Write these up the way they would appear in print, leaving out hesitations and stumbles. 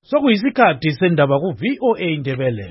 Sokuyisikhathi sendaba ku VOA Indebele.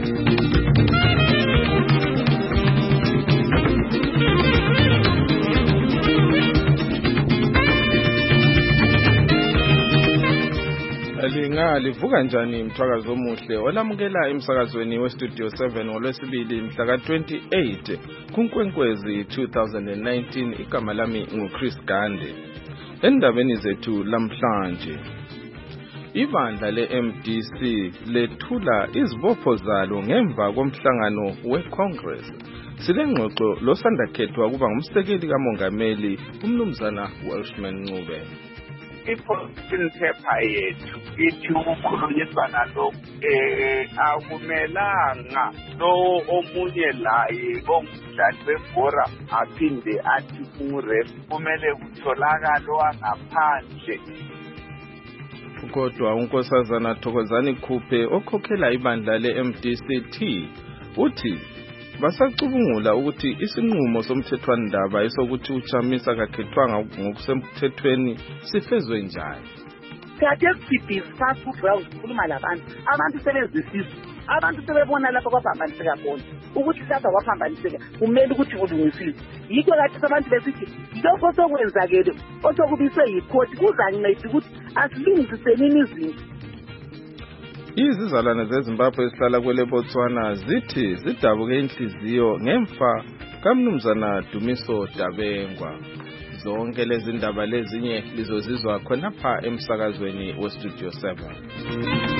Livuka njani mthwakazi omuhle olamukela emsakazweni westudio 7 ngolwesibili mhla ka-28 kuNkwenkwezi 2019. Igama lami nguChris Gande. Endabeni zethu lamhlanje, ibandla le-MDC lethula izibopho zalo ngemva komhlangano we-Congress. Silengxoxo losandakhethwa kuba ngumsekeli kamongameli umnumzana Welshman Ncube. I-position paper yethu ithi ukukhulunyisana lokhu akumelanga lo omunye laye ongumdlali webhora aphinde athi uref, kumele kutholakale wangaphandle. Kodwa unkosazana Thokozani Khuphe okhokhela ibandla le-MDC uthi basacubungula ukuthi isinqumo somthethwandaba esokuthi uChamisa kakhethwanga ngokusemthethweni sifezwe njani. Siyathe sibhizisa ground ukukhuluma labantu, abantu sebezisizwe, abantu sebebona lapho kwaphambaniseka khona ukuthi sasa kwaphambaniseka kumele ukuthi kulungiswe. Yikho kathi abantu besithi lokho sokwenzakele osokubiswe yikhoti kuzanceda ukuthi asilungiseni izinto. Izizalwane zeZimbabwe esihlala kwele Botswana zithi zidabuke inhliziyo ngemfa kaMnumzana Dumiso Dabengwa. Zonke lezi ndaba lezinye lizozizwa khonapha emsakazweni westudio 7.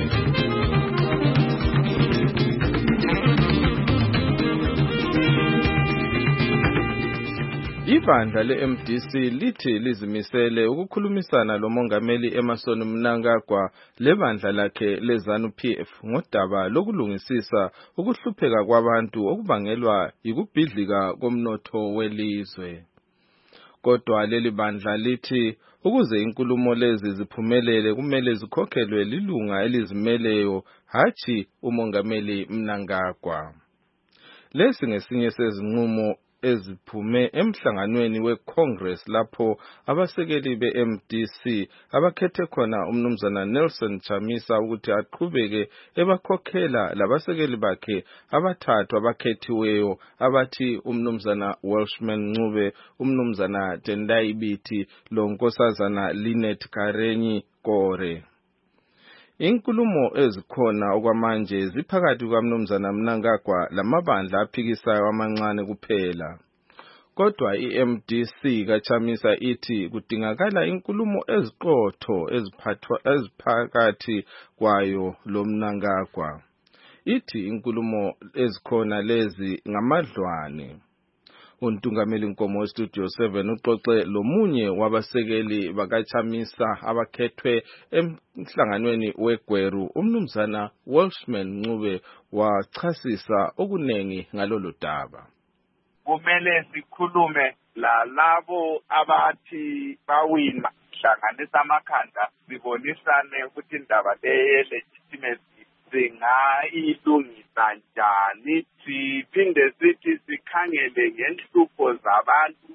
Ibandla le-MDC lithi lizimisele ukukhulumisana lomongameli Emmerson Mnangagwa lebandla lakhe leZANU-PF ngodaba lokulungisisa ukuhlupheka kwabantu okubangelwa yikubhidlika komnotho welizwe. Kodwa leli bandla lithi ukuze inkulumo lezi ziphumelele kumele zikhokhelwe lilunga elizimeleyo, hathi umongameli Mnangagwa. Lesi ngesinye sezinqumo eziphume emhlanganweni we-Congress lapho abasekeli be-MDC abakhethe khona umnumzana Nelson Chamisa ukuthi aqhubeke ebakhokhela labasekeli bakhe abathathu abakhethiweyo abathi umnumzana Welshman Ncube, umnumzana Tendai Biti lonkosazana Linet Karenyi Kore. Inkulumo ezikhona okwamanje ziphakathi kwaMnumzana Mnangagwa lamabandla aphikisayo amancane kuphela. Kodwa i-MDC kaChamisa ithi kudingakala inkulumo eziqotho eziphakathi kwayo lo Mnangagwa. Ithi inkulumo ezikhona lezi ngamadlwane. Untungameli Nkomo westudio 7 uxoxe lomunye wabasekeli bakaChamisa abakhethwe emhlanganweni weGweru, umnumzana Welshman Ncube, wachasisa okunengi ngalolu daba. Kumele sikhulume lalabo abathi bawina, hlanganisa amakhanda, sibonisane ukuthi indaba le-legitimacy singayilungisa njani. Siphinde sithi sikhangele ngenhlupho zabantu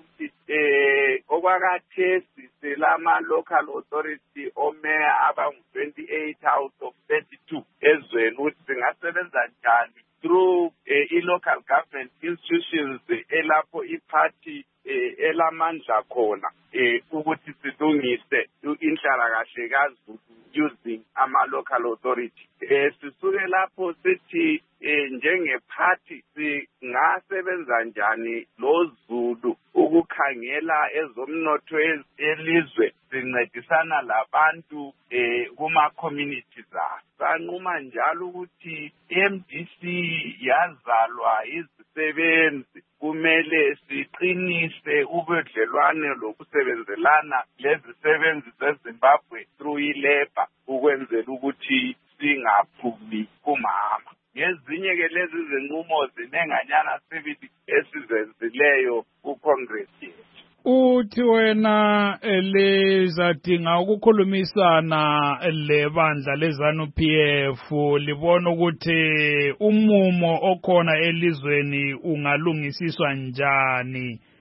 okwakhathesi selama-local authority omeya abangu-28 out of 32 ezweni, ukuthi singasebenza njani through i-local government institutions elapho iphathi elamandla khona ukuthi silungise inhlalakahle kaZulu using ama-local authority. Sisuke lapho sithi njengephathi singasebenza njani lo Zulu ukukhangela ezomnotho elizwe, sincedisana labantu kuma-communities abo. Sanquma njalo ukuthi i-MDC yazalwa izisebenzi, kumele siqinise ubudlelwane lokusebenzelana lezisebenzi zeZimbabwe through i-labor ukwenzela ukuthi singaphumi kumama. Ngezinye-ke lezi zinqumo zinenganyana sibili esizenzileyo ku-Congress yethu. Uthi wena lizadinga ukukhulumisana lebandla leZANU-PF libona ukuthi umumo okhona elizweni ungalungisiswa njani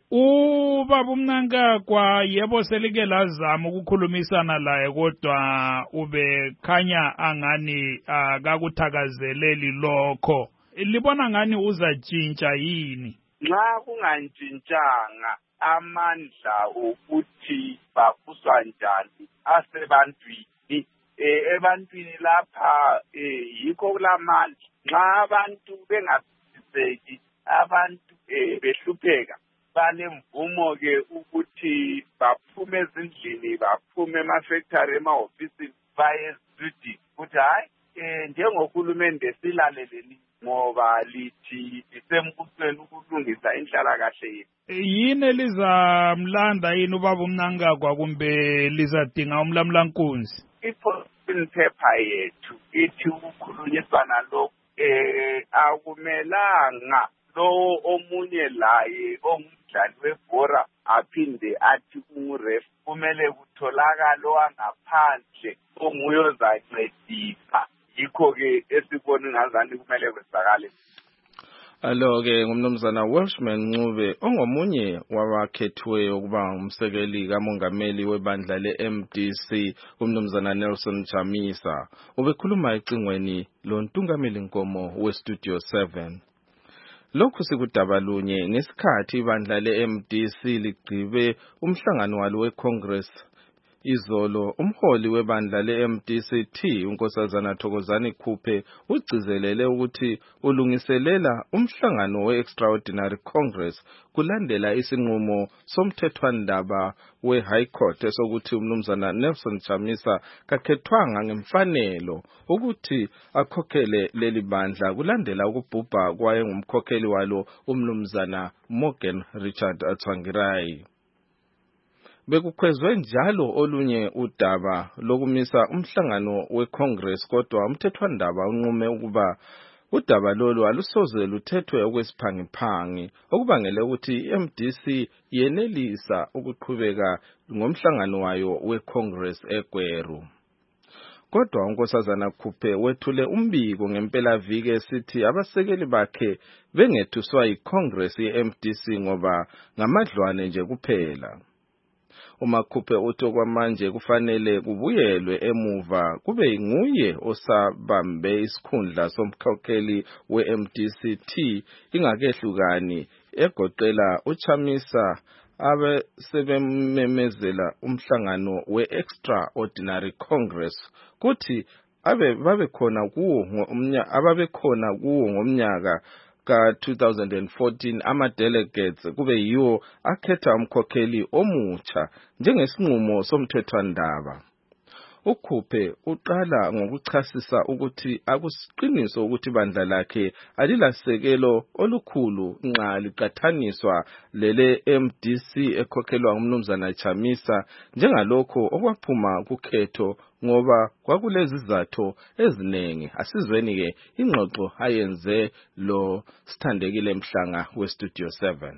Ubaba uMnankagwa yebo selike lazama ukukhulumisana laye kodwa ubekhanya angani akakuthakazeleli lokho. Libona ngani uzatshintsha yini? Nxa kungantshintshanga amandla ukuthi bafuswa njani asebantwini ebantwini lapha yikho kulamandla. Nxa abantu bengaphizeki abantu behlupheka banemvumo ke ukuthi baphume ezindlini baphume emafactory emahofisini baye ezitudini ukuthi hayi njengohulumende silaleleni ngoba lithi lisembusweni ukulungisa inhlalakahle yethu. Yini elizamlanda yini ubaba uMnankagwa kumbe lizadinga umlamulankunzi? I-position paper yethu ithi ukukhulunyiswana lokhu akumelanga lo omunye laye ongumdlali webhora aphinde athi unguref. Kumele kutholakala owangaphandle onguye ozancedisa. Yikho-ke esibona ngazani kumele kwenzakale. Alo-ke ngumnumzana Welshman Ncube ongomunye wabakhethiweyo ukuba umsekeli kamongameli webandla le-MDC umnumzana Nelson Chamisa ubekhuluma ecingweni lontungameli Nkomo weStudio 7. Lokhu sikudaba lunye ngesikhathi ibandla le-MDC ligqibe umhlangano walo weCongress izolo. Umholi webandla le-MDC unkosazana Thokozani Khuphe ugcizelele ukuthi ulungiselela umhlangano we-Extraordinary Congress kulandela isinqumo somthethwandaba we-High Court esokuthi umnumzana Nelson Chamisa kakhethwanga ngemfanelo ukuthi akhokhele leli bandla kulandela ukubhubha kwaye ngumkhokheli walo umnumzana Morgan Richard Tsvangirai. Bekukhwezwe njalo olunye udaba lokumisa umhlangano weCongress kodwa umthethwandaba unqume ukuba udaba lolu alusoze luthethwe okwesiphangiphangi okubangele ukuthi iMDC yenelisa ukuqhubeka ngomhlangano wayo weCongress eGweru. Kodwa unkosazana Khuphe wethule umbiko ngempela viki esithi abasekeli bakhe bengethuswa yiCongress yeMDC ngoba ngamadlwane nje kuphela. uMakhuphe uthi okwamanje kufanele kubuyelwe emuva kube nguye osabambe isikhundla somkhokheli we-MDC ingakehlukani egoqela uChamisa abe sebememezela umhlangano we-Extraordinary Congress kuthi babekhona kuwo ngomnyaka ka-2014 ama-delegates kube yiwo akhetha umkhokheli omutsha njengesinqumo somthethwandaba. uKhuphe uqala ngokuchasisa ukuthi akusiqiniso ukuthi bandla lakhe alilasekelo olukhulu nxa liqathaniswa lele MDC ekhokhelwa umnumzana Chamisa njengalokho okwaphuma kukhetho ngoba kwakulezizathu eziningi. Asizweni ke ingxoxo ayenze lo Sithandekile Mhlanga weStudio 7.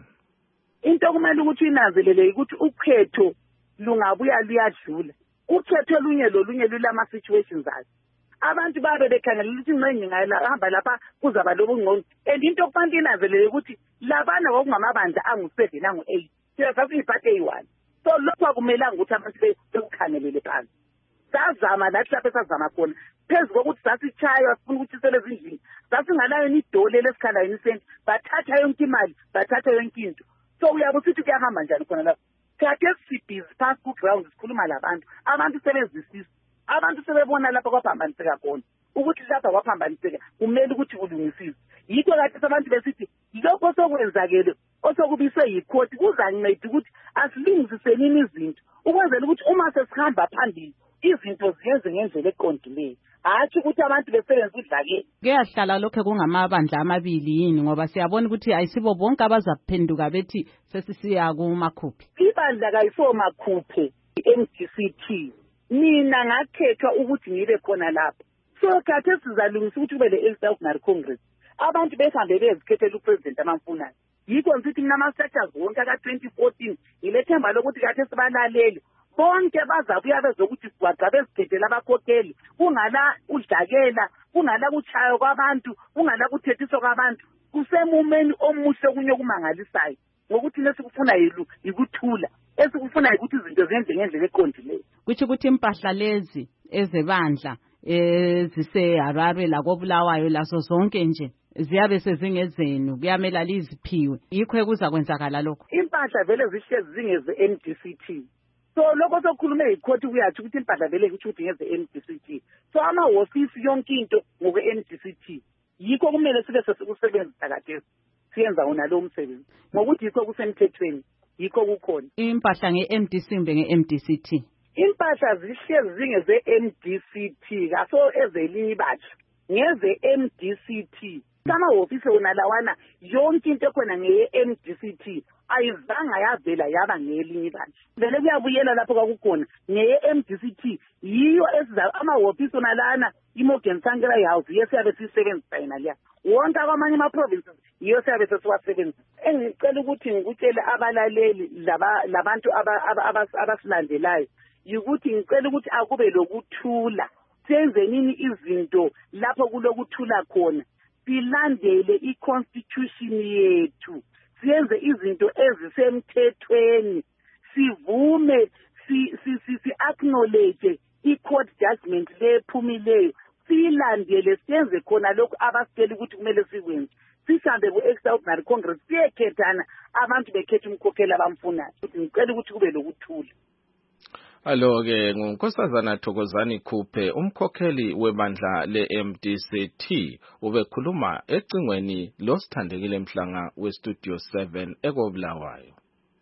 Into kumele ukuthi inazelele ukuthi ukhetho lungabuya luyadlula. Ukhetho olunye lolunye lulama situations ayo. Abantu babe bekhangela ukuthi ngcenye ngayihamba lapha kuzaba lobungqondo. And into okufanele inazelele ukuthi labana ngokungamabandla angu7 nangu8. Siyasazi iphathe eyi1. So lokho akumelanga ukuthi abantu bekukhangelele phansi. Sazama nathi lapha esazama khona. Phezulu kokuthi sasichaywa sifuna ukuthi sele ezindlini. Sasinganayo idole lesikhala inisenti. Bathatha yonke imali, bathatha yonke into. So uyabusithi kuyahamba njani khona lapha. Kade sibhizi phansi ku-ground sikhuluma labantu. Abantu sebezisisa. Abantu sebebona lapha kwaphambaniseka khona. Ukuthi lapha kwaphambaniseka kumele ukuthi kulungisizwe. Yikho kade abantu besithi lokho sokwenzakele osokubiswe yikhoti kuzanceda ukuthi asilungisiseni izinto. Ukwenzela ukuthi uma sesihamba phambili izinto ziyenze ngendlela eqondileyo. Hathi ukuthi abantu besebenza udlake. Kuyahlala lokho kungamabandla amabili yini ngoba siyabona ukuthi ayisibo bonke abazaphenduka bethi sesisiya kuMakhuphe. Ibandla kayifo Makhuphe iMDC. Mina ngakhethwa ukuthi ngibe khona lapha. So kade sizalungisa ukuthi kube le-Extraordinary Congress. Abantu behambe bezikhethela upresident amamfunayo. Yikho ngithi mina ama-sectors wonke ka-2014 ngilethemba lokuthi kade sibalalele. Bonke bazabuya bezokuthi sigwaqa bezikhethela abakhokheli. Kungala udlakela, kungala kuchayo kwabantu, kungala kuthethiswa kwabantu. Kusemumeni omuhle kunye kumangalisayo. ngokuthi nesikufuna yikuthula esikufuna ukuthi izinto zenze ngendlela eqondileyo. Kuthi ukuthi impahla lezi ezebandla eziseHarare lakoBulawayo lazo zonke nje ziyabe sezingezenu kuyamela liziphiwe yikho ekuzakwenzakala lokho. Impahla vele zishezi zingeze NDCT. So lokho sokhulume ikhoti kuyathi ukuthi impahla vele kusho ukuthi ngeze NDCT. So amahhovisi yonke into ngokwe NDCT. Yikho kumele sibe sekusebenzisa kade siyenza wona lo msebenzi. Ngokuthi yikho kusemthethweni, yikho kukhona. Impahla ngeMDC mbe ngeMDCT. Impahla zishezi zingeze MDCT kaso ezelibathi ngeze MDCT. Amahhovisi wona lawana yonke into ekhona ngeye MDCT ayizanga yavela yaba ngelinye ibandla. Vele kuyabuyela lapho kwakukhona ngeye MDCT yiyo esiza amahhovisi wona lana iMorgan Stanley House yesiyabe sisebenzisa yena liya. Wonke kwamanye ama provinces yiyo siyabe sesiwasebenzisa. Engicela ukuthi ngikutshele abalaleli labantu abasilandelayo ukuthi ngicela ukuthi akube lokuthula. Senze nini izinto lapho kulokuthula khona. Silandele iconstitution yethu. Siyenze izinto ezisemthethweni. Sivume si acknowledge i-court judgment lephumileyo. Silandele siyenze khona lokho abasitshela ukuthi kumele sikwenze. Sihambe ku-Extraordinary Congress siyekhethana abantu bekhetha umkhokheli abamfunayo. Ngicela ukuthi kube lokuthula. Alo-ke nguNkosazana Thokozani Khuphe umkhokheli webandla le-MDCT ubekhuluma ecingweni losithandekile Mhlanga weStudio 7 eKobulawayo.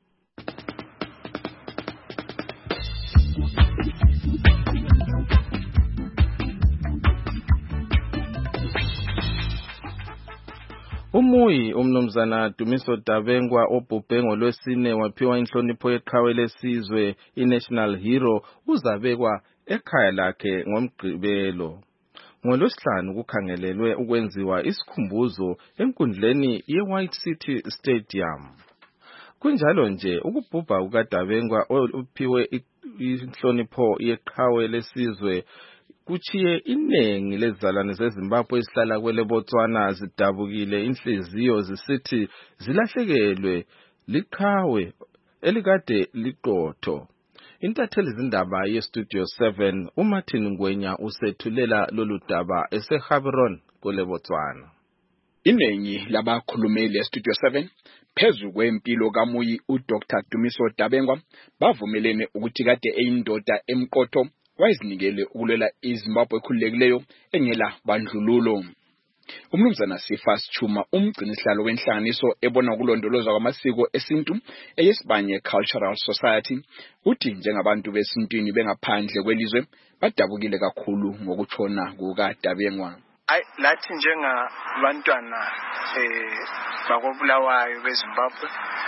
Umuyi umnumzana Dumiso Dabengwa obhubhe ngolwesine waphiwa inhlonipho yeqhawe lesizwe iNational Hero uzabekwa ekhaya lakhe ngoMgqibelo. NgoLwesihlanu kukhangelelwe ukwenziwa isikhumbuzo enkundleni yeWhite City Stadium. Kunjalo nje ukubhubha kukaDabengwa ophiwe inhlonipho yeqhawe lesizwe kuchiye inengi lezalwane zeZimbabwe esihlala kwele Botswana zidabukile inhliziyo zisithi zilahlekelwe liqhawe elikade liqotho. Intatheli zindaba yeStudio 7 uMartin Ngwenya usethulela lolu daba eseGaborone kwele Botswana. Inengi labakhulumeli eStudio 7 phezu kwempilo kaMuyi uDr Dumiso Dabengwa bavumelene ukuthi kade eyindoda emqotho wayezinikele ukulwela iZimbabwe ekhululekileyo engela bandlululo. Umnumzana Sifas Chuma umgcinisihlalo wenhlanganiso ebona ukulondolozwa kwamasiko esintu eYesibanye Cultural Society uthi njengabantu besintwini bengaphandle kwelizwe badabukile kakhulu ngokutshona kukaDabengwa. Lathi njengabantwana bakobulawayo beZimbabwe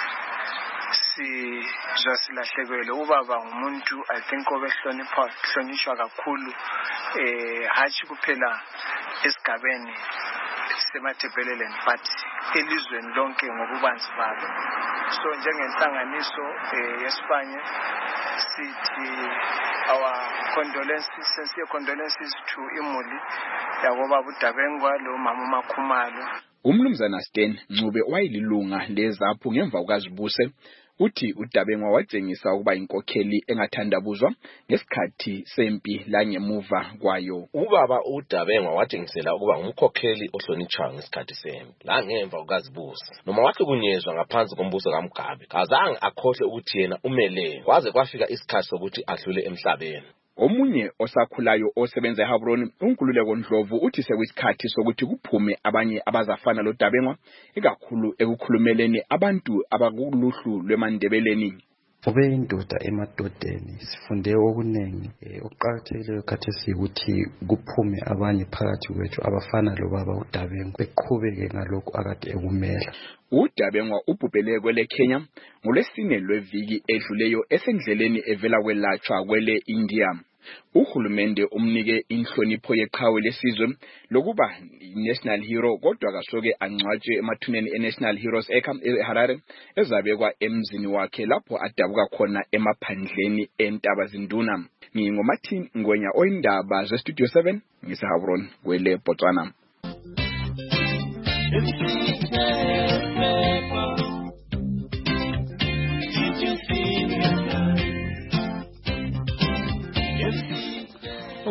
sizwa silahlekelwe. Ubaba ngumuntu I think obehlonishwa kakhulu hatshi kuphela esigabeni seMatabeleland but elizweni lonke ngokubanzi balo. So njengenhlanganiso yeSibanye sithi our sincere condolences to imuli yakobaba uDabengwa lo mama uMakhumalo. Umnumzana Stan Ncube wayililunga leZAPHU ngemva kukaZibuse uthi uDabengwa watshengisa ukuba inkokheli engathandabuzwa ngesikhathi sempi la ngemuva kwayo. Ubaba uDabengwa watshengisela ukuba ngumkhokheli ohlonitshwayo ngesikhathi sempi la ngemva kukaZibuse noma wahlukunyezwa ngaphansi kombuso kaMugabe kazange akhohle ukuthi yena umele kwaze kwafika isikhathi sokuthi adlule emhlabeni. Omunye osakhulayo osebenza eGaborone uNkululeko Ndlovu uthi sekwisikhathi sokuthi kuphume abanye abazafana lo Dabengwa ikakhulu ekukhulumeleni abantu abakuluhlu lweMandebeleni. Ube indoda emadodeni sifunde okunengi okuqhakathekileyo khathesi ukuthi kuphume abanye phakathi kwethu abafana lo baba uDabengwa beqhubeke ngalokho akade ekumela. uDabengwa ubhubhele kwele Kenya ngolwesine lweviki edluleyo esendleleni evela kwelatshwa kwele India. Uhulumende umnike inhlonipho yeqhawe lesizwe lokuba National Hero kodwa kasoke angcwatshwe emathuneni eNational Heroes eHarare ezabekwa emzini wakhe lapho adabuka khona emaphandleni eNtaba Zinduna. NgingoMartin Ngwenya oyindaba zeStudio 7 ngiseGaborone kwele Botswana.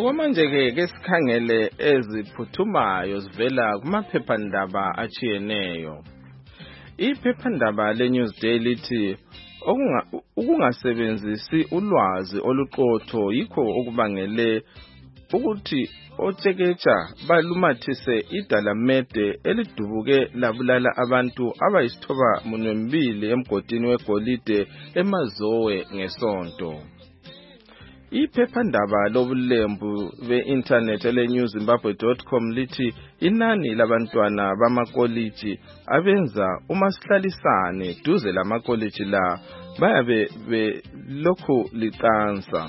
Okwamanje-ke sikhangele eziphuthumayo zivela kumaphephandaba achiyeneyo. Iphephandaba leNewsday lithi ukungasebenzisi ulwazi oluqotho yikho okubangele ukuthi otsheketsha balumathise idalamede elidubuke labulala abantu abayisithoba-2 emgodini wegolide eMazowe ngesonto. Iphephandaba lobulembu be-internet eleNewZimbabwe.com lithi inani labantwana bamakoliji abenza umasihlalisane duze lamakoliji la bayabe belokhu liqansa.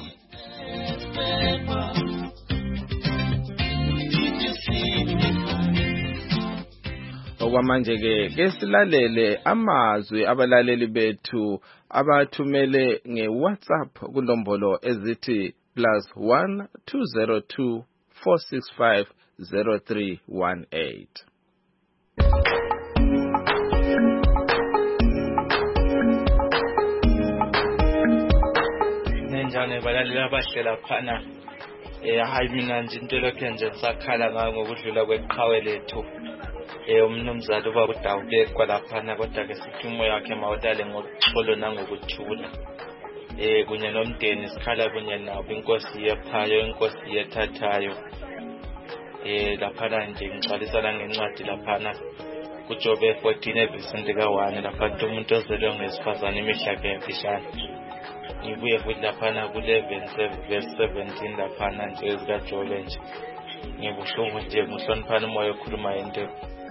Okwamanje-ke silalele amazwi abalaleli abathumele nge-WhatsApp kunombolo ezithi +1 202 465 0318. Nenjani balaleli abahle laphana. Hayi mina nje into lokho nje sakhala ngayo ngokudlula kweqhawe lethu. Umnumzana uba udawube kwalaphana kodwa ke sithi umoya wakhe mawudale ngoxolo nangokuthula. Kunye nomndeni sikhala kunye nabo inkosi yephayo inkosi yethathayo. Laphana nje ngixwalisana ngencwadi laphana kuJobe 14:1 lapha umuntu ozelwe ngesifazane imihlaka emfishane. Ngibuye futhi laphana ku11:17 laphana nje ezikaJobe nje. Ngibuhlungu nje ngihloniphana umoya okhuluma into.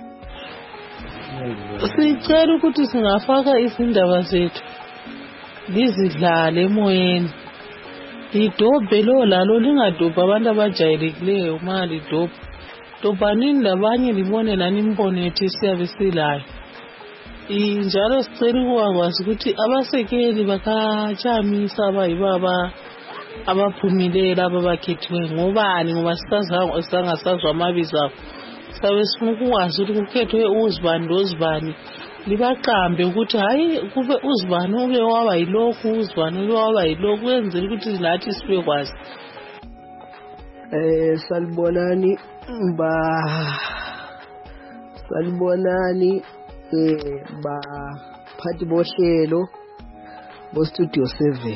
Sicela ukuthi singafaka izindaba zethu lizidlale emoyeni. Lidobhe lo lalo lingadobha abantu abajayelekileyo uma lidobha. Dobhanini labanye libone lani imbono yethu siyabe silayo. Njalo sicela ukwazi ukuthi abasekeli bakachamisa abayibaba abaphumileyo ababakhethiwe ngobani ngoba sisangasazwa amabizo abo. Sabe sifuna ukwazi ukuthi kukhethwe uzibani lozibani libaqambe ukuthi hayi kube uzibani ube waba yilokhu uzibani ube waba yilokhu kwenzela ukuthi nathi sibe kwazi. Salibonani phathi bohlelo bo Studio 7.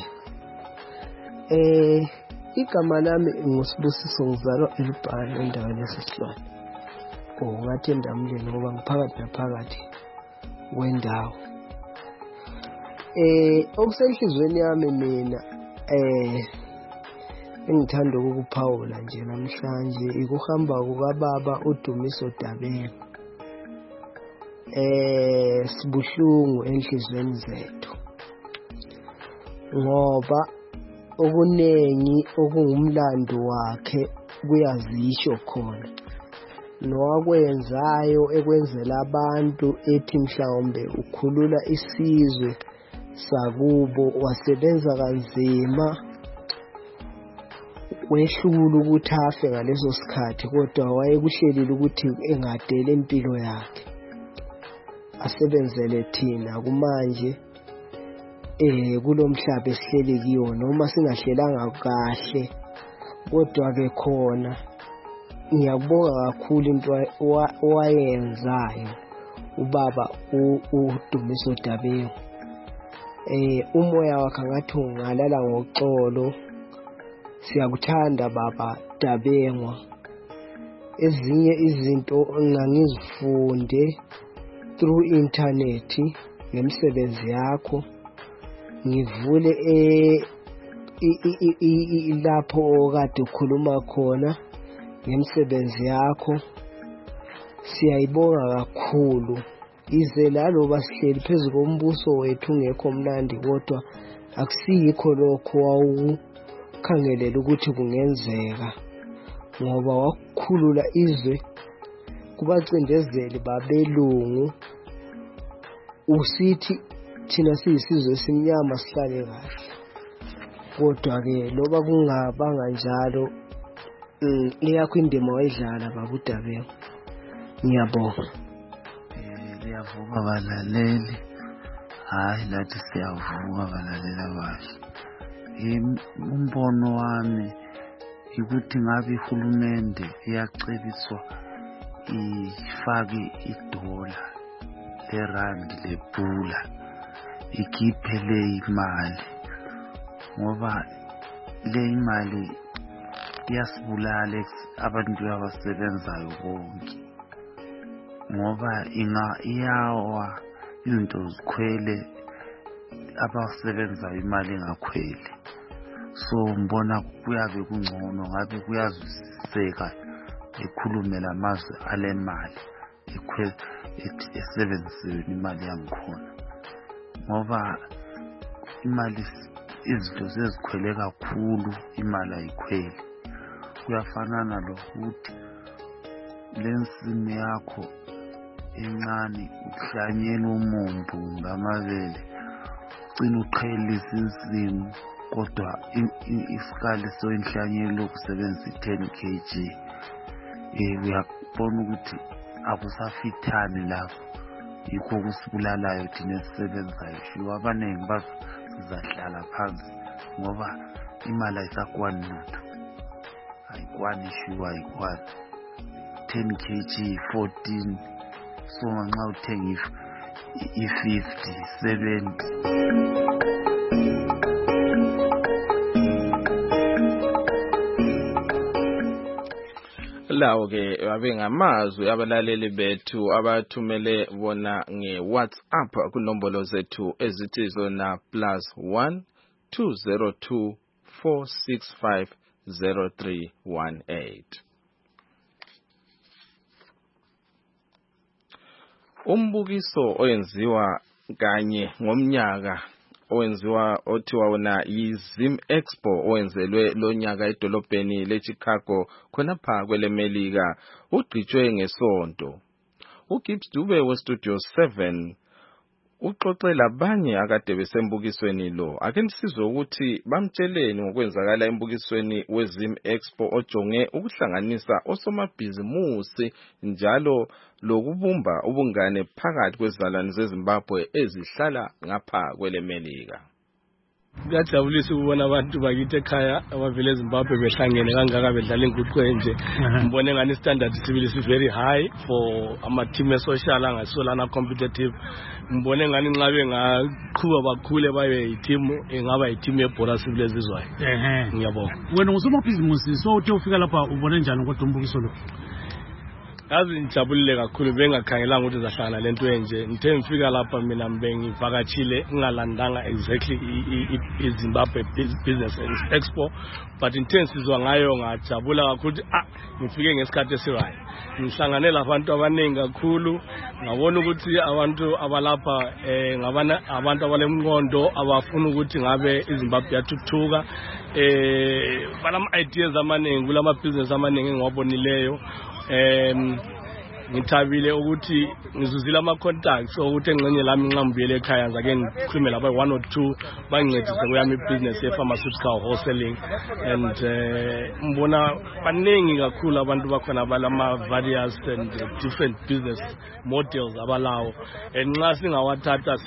Igama lami nguSibusiso ngizalwa eLupane endaweni yaseSilwane. Ngathi endamleni ngoba ngiphakathi naphakathi wendawo. Okusenhlizweni yami mina engithanda ukukuphawula nje namhlanje ikuhamba kukababa uDumiso Dabengwa. Sibuhlungu enhlizweni zethu ngoba okunengi okungumlando wakhe kuyazisho khona nowakwenzayo ekwenzela abantu ethi mhlawumbe ukhulula isizwe sakubo wasebenza kanzima wehlula ukuthi afe ngaleso sikhathi kodwa wayekuhlelile ukuthi engadele impilo yakhe asebenzele thina kumanje kulomhlaba esihleli kiyo noma singahlelanga kahle kodwa ke khona ngiyabonga kakhulu into owayenzayo ubaba uDumiso Dabengwa. Umoya wakhe ngathi ungalala ngoxolo. Siyakuthanda baba Dabengwa. Ezinye izinto ngangizifunde through internet ngemisebenzi yakho ngivule lapho kade ukhuluma khona ngemisebenzi yakho. Siyayibonga kakhulu ize laloba sihleli phezu kombuso wethu ungekho mnandi kodwa akusikho lokho wawukhangelela ukuthi kungenzeka ngoba wakukhulula izwe kubacindezeli babelungu usithi thina siyisizwe esimnyama sihlale kahle kodwa ke loba kungabanga njalo iyakho indima wayidlala baba uDabengwa. Ngiyabonga. Liyavuka balaleli. Hayi lathi siyavuka balalela abahle. Umbono wami ukuthi ngabe ihulumende iyacebiswa ifake idola lerandi lebhula ikhiphe le imali ngoba le imali iyasibulala abantu abasebenzayo bonke ngoba iyawa izinto zikhwele abasebenzayo imali engakhweli so mbona kuyabe kungcono ngabe kuyazwiseka ekhulume lamazwe ale mali esebenziswe imali yangikhona ngoba imali izinto sezikhwele kakhulu imali ayikhweli kuyafanana lokuthi lensimi yakho encane uhlanyela umumbu ngamabele ugcina uqhelisa insimu kodwa isikali soyinhlanyelo ukusebenzisa 10 kg uyabona ukuthi akusafithani lapho yikho kusibulalayo thina esisebenzayo shiwa abaningi bazahlala phansi ngoba imali ayisakwani lutho ayikwani shiwa ayikwani 10 kg 14 so nxa uthenga i50 70 lawo ke abengamazwi abalaleli bethu abathumele bona ngeWhatsApp kunombolo zethu ezithi zona +1 202 465 0318. Umbukiso oyenziwa kanye ngomnyaka owenziwa othiwa wona yiZim Expo owenzelwe lonyaka edolobheni leChicago khonapha kwelemelika ugcitshwe ngesonto. uGibbs Dube weStudio 7 uxoxe labanye akade besembukisweni lo. Ake nisizwe ukuthi bamtsheleni ngokwenzakala embukisweni weZim Expo ojonge ukuhlanganisa osomabhizimusi njalo lokubumba ubungane phakathi kwezizalwane zeZimbabwe ezihlala ngapha kwelemelika. Kuyajabulisa ukubona abantu bakithi ekhaya abavela eZimbabwe behlangene kangaka bedlala inguqwe nje. Ngibone ngani standard civil is very high for ama team social angasolana competitive. Ngibone ngani nxa bengaqhuba bakhule babe yiteam engaba yiteam yebhola civil ezizwayo. Ngiyabonga. Wena ngusomabhizimusi so uthe ufika lapha ubone njani kodwa umbukiso lo? Yazi ngijabulile kakhulu bengakhangelanga ukuthi zahlangana lento enje. Ngithe ngifika lapha mina bengivakatshile ngingalandanga exactly iZimbabwe Business Expo but intensizwa ngayo ngajabula kakhulu ngifike ngesikhathi esirayo. Ngihlangane labantu abaningi kakhulu ngabona ukuthi abantu abalapha abantu abalemnqondo abafuna ukuthi ngabe iZimbabwe yathuthuka balama ideas amaningi kulama business amaningi engiwabonileyo. Ngithabile ukuthi ngizuzile ama contacts ukuthi engxenye lami nqambuyele ekhaya ngake ngikhulume laba 1 or 2 bangincedise kuyami business ye pharmaceutical wholesaling and mbona baningi kakhulu abantu bakhona balama various and different business models abalawo nxa singawathatha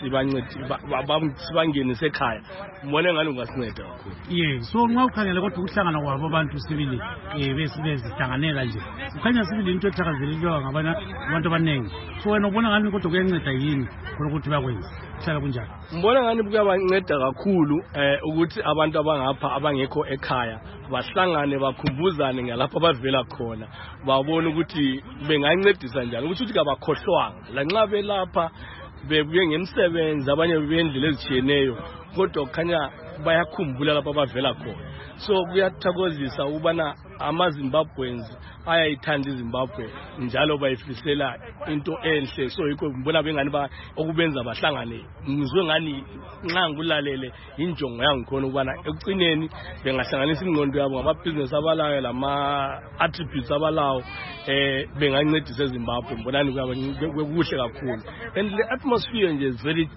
sibangenise ekhaya mbone ngani ungasinceda kakhulu. So nxa ukhangela kodwa ukuhlangana kwabo abantu sibili besihlanganela nje ukhanya sibili into ethakazelelwa ngabana abantu abaningi so wena ubona ngani kodwa kuyanceda yini ukuthi bakwenze hlala kunjani? Mbona ngani kuyabanceda kakhulu ukuthi abantu abangapha abangekho ekhaya bahlangane bakhumbuzane ngalapha bavela khona babone ukuthi bengancedisa njani ukuthi kabakhohlwanga la nxa belapha bebuye ngemsebenzi abanye bebendlela ezitshiyeneyo kodwa kukhanya bayakhumbula lapha bavela khona. So kuyathokozisa ukubana amaZimbabweans ayayithanda iZimbabwe njalo bayifisela into enhle so yikho ngibona bengani okubenza bahlangane. Ngizwe ngani nxa ngilalele injongo yangikhona ukubana ekucineni bengahlanganisa ingqondo yabo ngamabusiness abalayo lama attributes abalawo bengancedisa eZimbabwe. Mbonani kuhle kakhulu and the atmosphere nje is very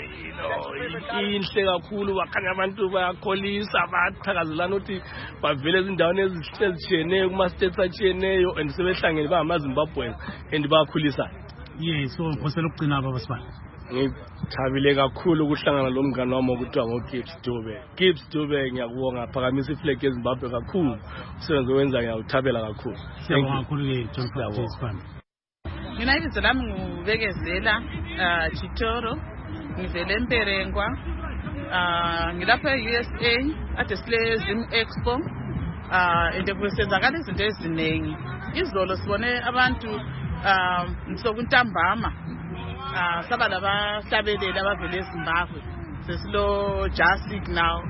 inhle kakhulu bakhanya abantu bayakholisa bathakazelana ukuthi bavele ezindaweni ezitshiyeneyo kuma states atshiyeneyo and sebehlangene bangamaZimbabweans and bayakhulisa. So ngikho selokugcina baba sibani. ngithabile kakhulu ukuhlangana lo mngane wami okuthiwa ngoGibbs Dube. Gibbs Dube ngiyakubonga, phakamisa iflag eZimbabwe kakhulu. Umsebenzi owenza ngiyawuthabela kakhulu. Siyabonga kakhulu ke John Baptist Fan. Mina ibizo lami ngubekezela Chitoro, ngivele eMperengwa. Ngilapha eUSA ade sile Zim Expo. Ende kusenzakala izinto eziningi. Izolo sibone abantu sokuntambama saba labahlabelela abavele eZimbabwe. Sesilo Jasik now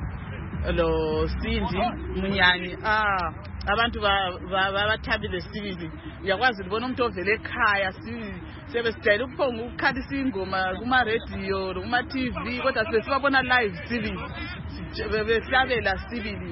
lo Cindy Munyani abantu bathabile sibili. Uyakwazi ukubona umuntu ovele ekhaya sebe sijayele ukuphonga ukukhalisa ingoma kuma radio kuma TV kodwa sibabona live sibili. Behlabela sibili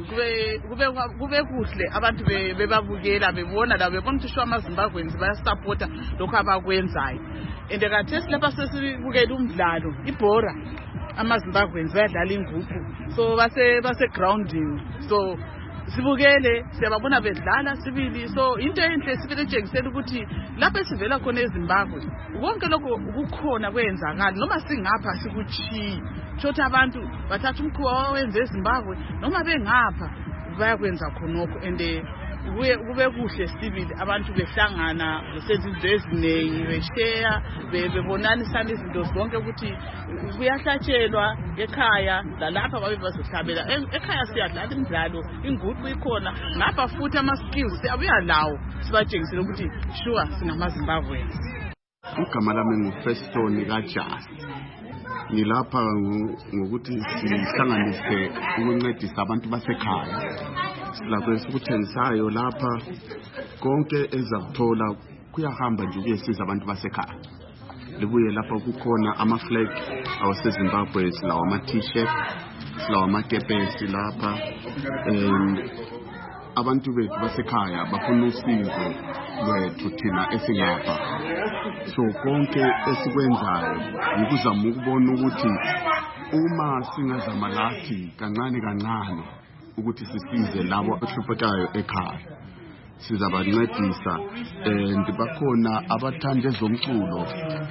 kube kuhle abantu bebabukela bebona la bebona ukuthi amaZimbabweans bayasupporta lokho abakwenzayo. Ende kathesi lapha sesibukela umdlalo ibhora amaZimbabweans bayadlala inguqu so base grounding so sibukele siyababona bedlala sibili so into enhle sibile njengisela ukuthi lapha sivela khona eZimbabwe konke lokho ukukhona kwenzakala noma singapha sikuchiyi Chotha abantu bathatha umkhuba owenze eZimbabwe noma bengapha bayakwenza khonokho ende kube kuhle sibili abantu behlangana besenza izinto eziningi beshare bebonanisana izinto zonke ukuthi kuyahlatshelwa ekhaya lalapha babe bazohlabela ekhaya siyadlala imidlalo inguqu ikhona ngapha futhi ama skills siyabuya lawo sibatshengisela ukuthi sure sinamaZimbabweans. Igama lami nguFeston kaJasi. Ngilapha ngokuthi sihlanganise ukuncedisa abantu basekhaya. Lapho esikuthengisayo lapha konke ezakuthola kuyahamba nje kuyesiza abantu basekhaya. Libuye lapha kukhona ama flag awaseZimbabwe, silawa ama t-shirt, silawa amakepesi lapha. Abantu bethu basekhaya bafuna usizo lwethu thina esingapha. So konke esikwenzayo ukuzama ukubona ukuthi uma singazama lathi kancane ukuthi sisize labo abahluphayo ekhaya sizabancedisa bakhona abathanda ezomculo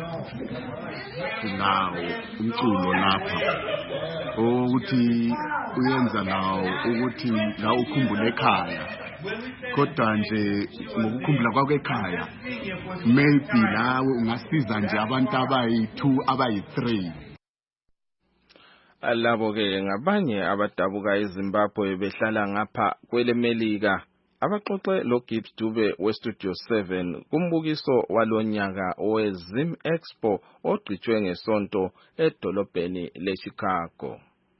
lawo umculo lapha ukuthi uyenza lawo ukuthi la ukhumbule ekhaya kodwa nje ngokukhumbula kwakho ekhaya maybe lawe ungasiza nje abantu abayi2 abayi3. Alabo ke ngabanye abadabuka eZimbabwe behlala ngapha kwele Melika abaxoxe lo Gibbs Dube weStudio 7 kumbukiso walonyaka weZim Expo ogcitshwe ngesonto edolobheni leChicago.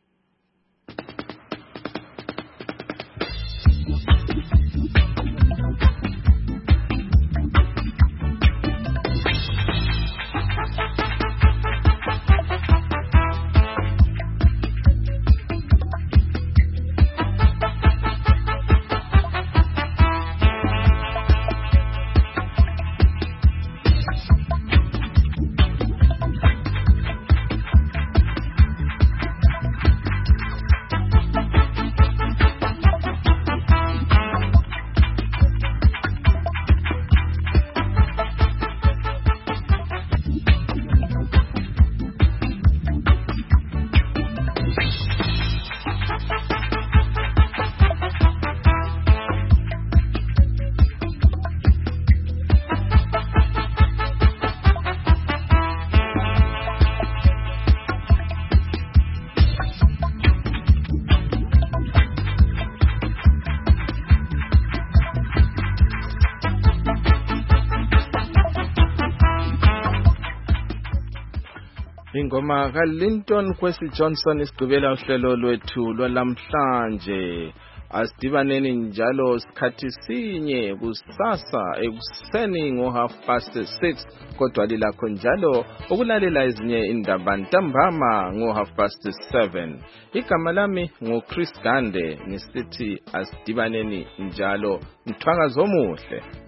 Ingoma kaLinton Kwesi Johnson isigqibela uhlelo lwethu lwalamhlanje. Asidibaneni njalo sikhathi sinye kusasa ekuseni ngo6:30 kodwa lilakho njalo ukulalela ezinye indaba ntambama ngo7:30. Igama lami nguChris Gande ngisithi asidibaneni njalo mthwakazo omuhle.